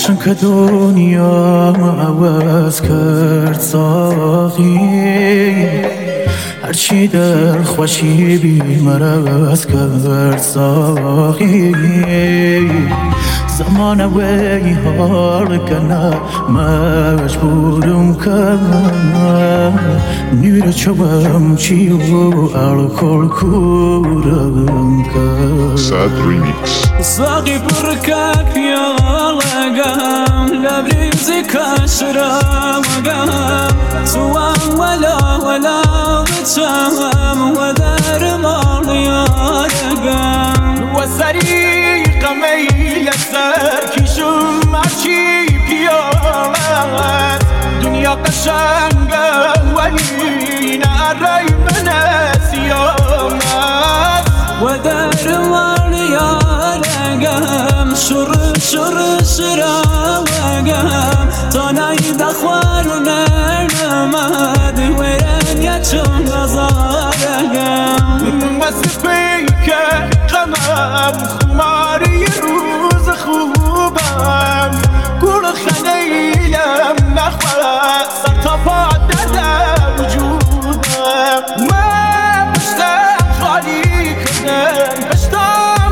چون که دنیا عوض کرد ساقی، هرچی در خوشی بی مرز کرد ساقی. زمان وی حال کنه مجبورم کنه، نیر چوبم چی و الکل کورم کنه. سعد ریمیکس. ساقی برکه پیالگم لبریزی کشرمگم، توام ولا بچم و در مالیارگم و سریق میل سر کشم هرچی پیامد. دنیا قشنگه ولی نرای من سیامد و در مالیارگم شرمگم تا ناید خوار نرمد ویرن یا چون نزارگم. بس پیکه قمم خماری روز خوبم، گل خلیلم نخواه سر تا پا دردم وجودم. من پشتم خالی کنم پشتم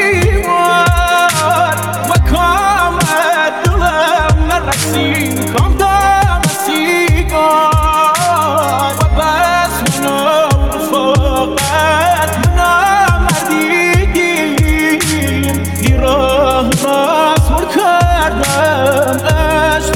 دیوار و کامت دلم نرسی کام دام سیگار و بس منو رفاقت منو مردیدیم دیراه راست مر کردم عشق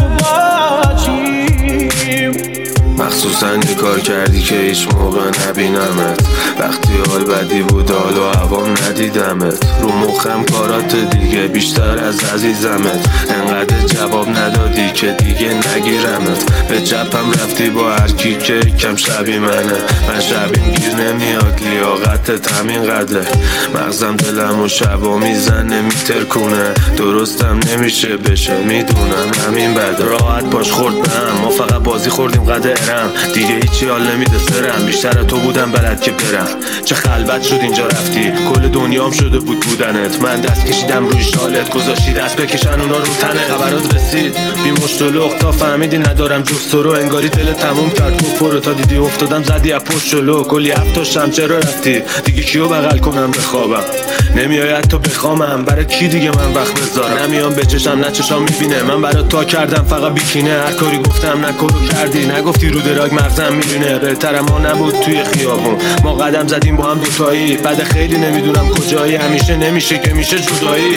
باچیم. مخصوصا یه کار کردی که هیچ موقع نبینمت، وقتی حال بدی بود حال و عوام ندیدمت. رو مخم کارات دیگه بیشتر از عزیزمت، انقدر جواب ندادی که دیگه نگیرمت. به جبم رفتی با هر کی که کم شبی منه، من شبیم گیر نمیاد لیاقتت همین قدره. مغزم دلم و شبا میزنه میترکونه، درستم نمیشه بشه میدونم همین بده. راحت باش خوردم ما فقط بازی خوردیم قدرم، دیگه هیچی حال نمیده سرم، بیشتر تو بودم بلد که برم. چه خلوت شد اینجا رفتی، کل دنیام شده بود بودنت. من دست کشیدم روی شالت گذاشتی دست بکشن اونا رو تنه. خبرات رسید بی مشت و لخت تا فهمیدی ندارم جز تو رو، انگاری دل تموم کرد گفت تا دیدی افتادم زدی از پشت جلو. کلی هفتاشم چرا رفتی دیگه کیو بغل کنم بخوابم، نمیای تو بخوامم برای کی دیگه من وقت بذارم. نمیام به چشم نه چشام میبینه، من برات تا کردم فقط بیکینه. هر کاری گفتم نکارو کردی، نگفتی رو دراگ مغزم میرینه. بهتر ما نبود توی خیابون ما قدم زدیم با هم دوتایی، بعد خیلی نمیدونم کجایی، همیشه نمیشه که میشه جدایی.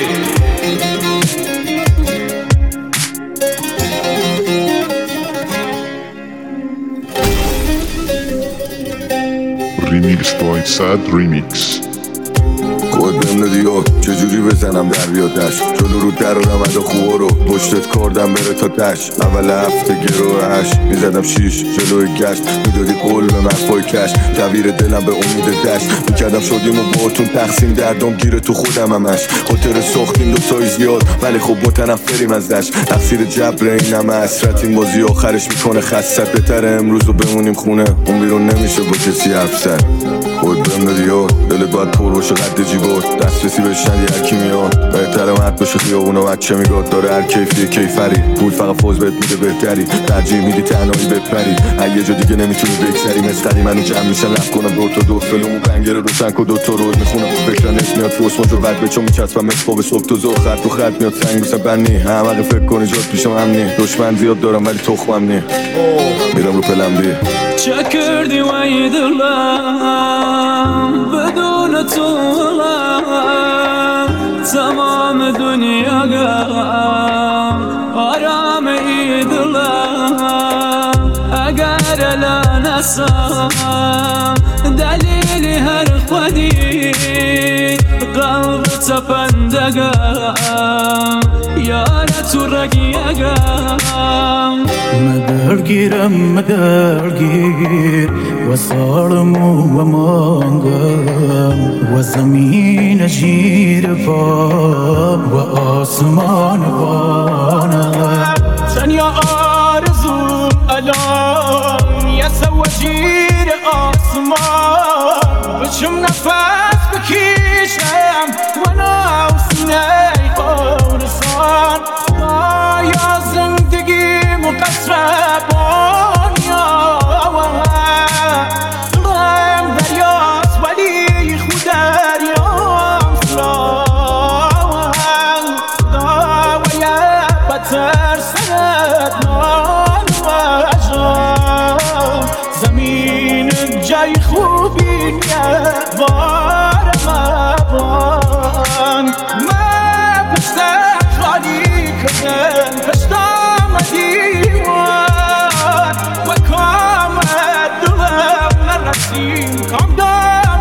ریمیکس بای سعد ریمیکس. خود بهم ندیو چجوری بزنم در بیادش، جلو رو در رمد خوبا رو پشتت کردم بره تا دش. اول هفته گروهش میزدم شیش جلوی گشت، میدادی قول به مفای کش، کویر دلم به امید دشت. میکردم شدیم و باهاتون تقسیم دردم گیره تو خودم همش. خاطر ساختیم دوتایی زیاد ولی خب متنفریم ازش، تقصیر جبر این همه حسرت. این بازی آخرش میکنه خستت، بهتره امروز رو بمونیم خونه، اون بیرون نمیشه با کسی حرف زد. خود بهم ندیو دلت باید پر باشه قد جیبات، دسترسی بهش ندی هرکی میاد. بهتره مرد باشه خیابون و بچه میگاد داره هر کیفی کیفری. پول فقط فوز بهت میده بهتری، ترجیح میدی تنهایی بپری. یه جا دیگه نمیتونی بگذری مسخری منو جمع میشن رفت کنم دور تا دور فلومو پنگره روشن کن دوتا روز میخونم فکر نت میاد فورس موجو بد بچو میچسبم اسباب صبح تو زور خط تو خط میاد سنگ بوسم بنی. همه فکر کنی جات پیشم امنی، دشمن زیاد دارم ولی تخمم نی. میرم رو پلم بی چه کردی وای دلم بدون تو تمام دنیا آرام ای دلم اگر لنسم دلیلی هر خودی قلب تپندگم یار تو رگیگم. مدرگیر و سالم و مانگم و زمین جیر با و آسمان بانم. تنیا آرزو الان یه سوا جیر آسمان، بچم نفس بکشم و ناو سینه خورسان. مصربانیا دلم دریاست ولی خود دریام سرام داوی بدتر سرت نان و اجام زمین جای خوبی نیت وارم ابان من پشتم خالی کردن پشتم دیوان و کامت دلم نرسیم کام دم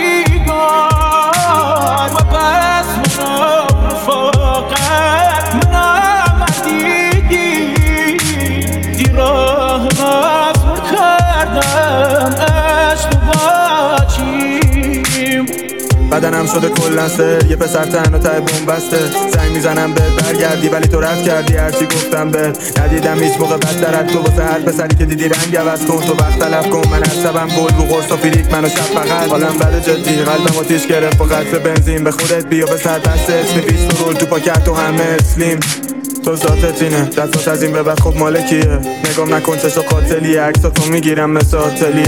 سیگار و بس منو رفاقت منم دیدی دی راه مزمور کردم عشق با چیم بدنم شده کلن سر یه پسر تنها ته بومبسته زنگ میزنم بهت برگردی ولی تو رد کردی هرچی گفتم بهت ندیدم هیچ موقع بدتر از تو واسه هر پسری که دیدی رنگ عوض کن تو وقت تلف کن من عصبم گل رو قرص و فریک منو شب فقط حالم بده جدی قلبم آتیش گرفت با قطر بنزین به خودت بیا به سر دست اسمی پیستول تو پاکت تو همه اسلیم تو ذاتت اینه دستات از این به بعد خب مال کیه نگام نکن چشو قاتلیه عکساتو میگیرم مثل آتلیه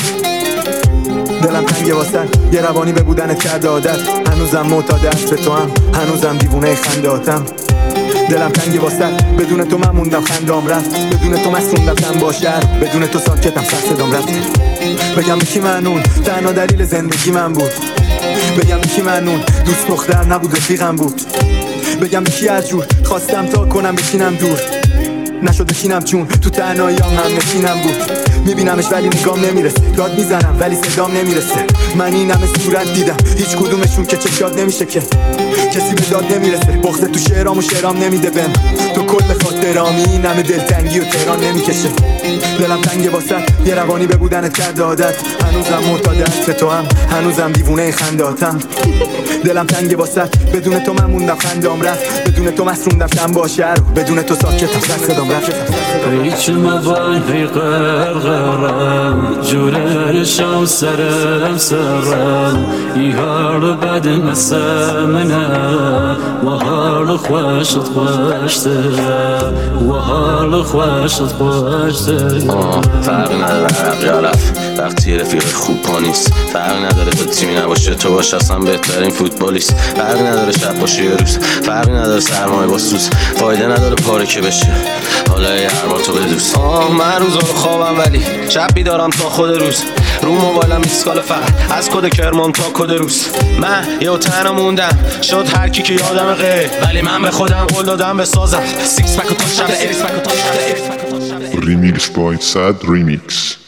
دلم تنگه واسه یه روانی به بودنت کرده عادت هنوزم معتاد عطر تو هم هنوزم دیوونه خنداتم دلم تنگه واسه بدون تو من موندم خندام رفت بدون تو مسئوندم تن با شهر بدون تو ساکتم سر صدام رفت بگم به کی معنون تنها دلیل زندگی من بود بگم به کی معنون دوست دختر نبود رفیقم بود بگم به کی از جور خواستم تا کنم بشینم دور نشد بشینم چون تو تنهاییام هم نشینم بود میبینمش ولی نگام نمیرسه داد میزنم ولی صدام نمیرسه من این همه صورت دیدم هیچ کدومشون که چشاد نمیشه که کسی به داد نمیرسه بغض تو شعرام و شعرام نمیده بهم تو کل خاطرامی این همه دلتنگی و تهران نمیکشه دلم تنگه واسه یه روانی به بودنت کرده عادت هنوزم معتاد عطر تو هم هنوزم دیوونه خنداتم دلم تنگه واسه بدون تو من موندم خندام رفت بدون تو مسروندم شم با شهر بدون تو ساکتم سر صدام رفت هیچ مبایی قرقرم جورشم سرم ای حال بد مسمنه و حال خوشت خوشته و حال خوشت خوشته فرق نداره عرق یا رفت وقتی رفیق خوب پا نیست فرق نداره تو تیمی نباشه تو باشه اصلا بهترین فوتبالیست فرق نداره شب باشه یه روز فرق نداره سرمایه با سوز فایده نداره پاره که بشه حالا یه هر تو بدوز من روزا رو خوابم ولی شب بیدارم تا خود روز رو موبایلم ایسکال فقط از کد کرمان تا کد روز من یه تنها موندم شد هر کی که یادم غیر ولی من به خودم قول دادم بسازم سیکس پک و تا شب Remix by Sad Remix.